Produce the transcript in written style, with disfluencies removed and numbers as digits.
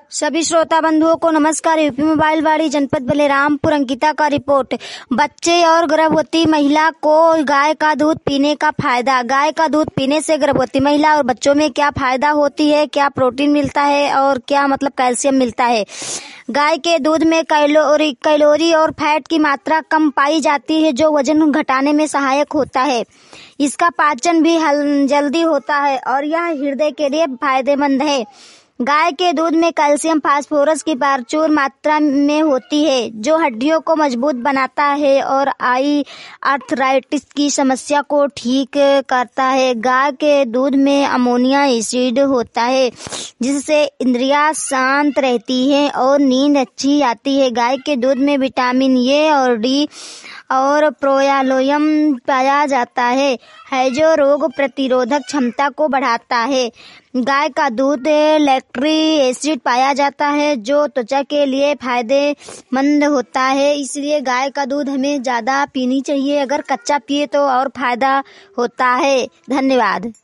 सभी श्रोता बंधुओं को नमस्कार। यूपी मोबाइल वाड़ी जनपद बलरामपुर अंकिता का रिपोर्ट। बच्चे और गर्भवती महिला को गाय का दूध पीने का फायदा। गाय का दूध पीने से गर्भवती महिला और बच्चों में क्या फायदा होती है, क्या प्रोटीन मिलता है और क्या कैल्शियम मिलता है। गाय के दूध में कैलोरी और फैट की मात्रा कम पाई जाती है, जो वजन घटाने में सहायक होता है। इसका पाचन भी जल्दी होता है और यह हृदय के लिए फायदेमंद है। गाय के दूध में कैल्शियम फास्फोरस की प्रचुर मात्रा में होती है, जो हड्डियों को मजबूत बनाता है और आर्थराइटिस की समस्या को ठीक करता है। गाय के दूध में अमोनिया एसिड होता है, जिससे इंद्रियां शांत रहती है और नींद अच्छी आती है। गाय के दूध में विटामिन ए और डी और प्रोयालोयम पाया जाता है, जो रोग प्रतिरोधक क्षमता को बढ़ाता है। गाय का दूध लैक्टिक एसिड पाया जाता है, जो त्वचा के लिए फायदेमंद होता है। इसलिए गाय का दूध हमें ज्यादा पीनी चाहिए। अगर कच्चा पिए तो और फायदा होता है। धन्यवाद।